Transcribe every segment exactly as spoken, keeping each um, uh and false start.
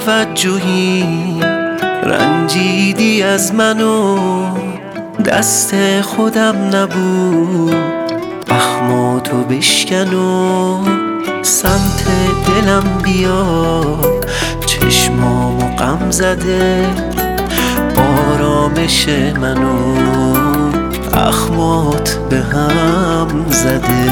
توجهی رنجیدی از منو، دست خودم نبود اخماتو بشکن و سمت دلم بیا، چشمامو غم زده آرامش منو اخمات به هم زده.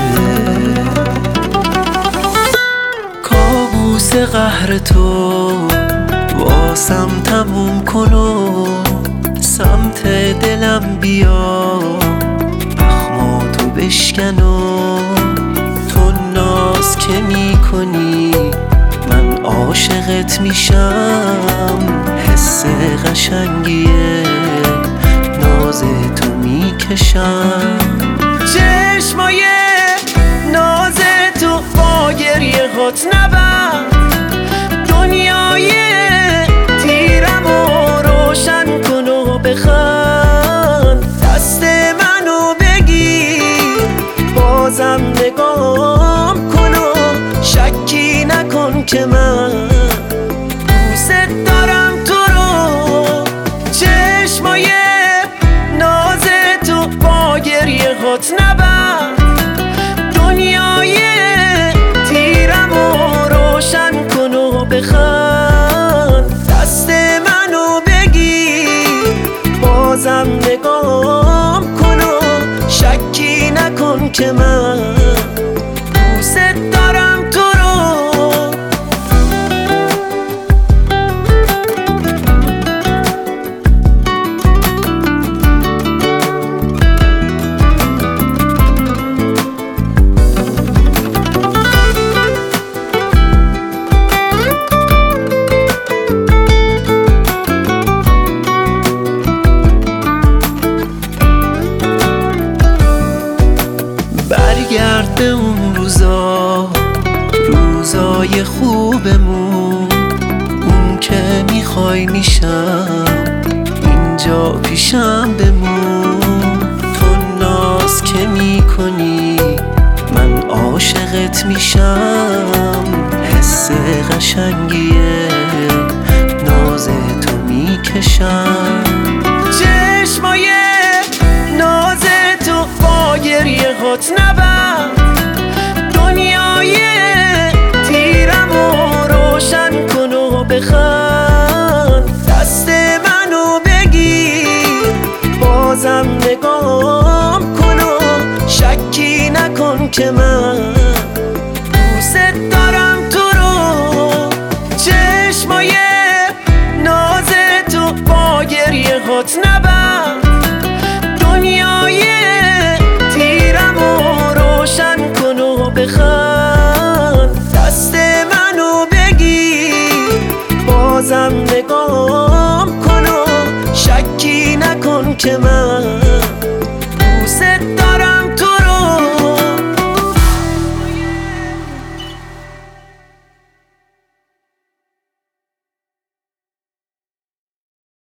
کابوس قهر تو واسم تموم کن و سمت دلم بیا، اخماتو بشکن و تو ناز که می کنی من عاشقت میشم، حس قشنگیه ناز تو میکشم. چشمای ناز تو با گریه هات نبند، دنیای تیرم و روشن کن و بخند، دست منو بگیر بازم نگام کن و شکی نکن که من دوست دارم تو رو. چشمای ناز تو با گریه هات نبند، دنیای تیرم و روشن کن و بخند، دست منو بگیر بازم نگام کن و شکی نکن که من دوست دارم تو رو. برگرد به اون روزا، روزای خوبمون، اون که میخوای میشم اینجا پیشم بمون. تو ناز که میکنی من عاشقت میشم، حس قشنگیه ناز تو میکشم. چشمای ناز تو با گریه هات نبند، دنیای تیرم و روشن کن و بخند، دست منو بگیر بازم نگام کن و شکی نکن که من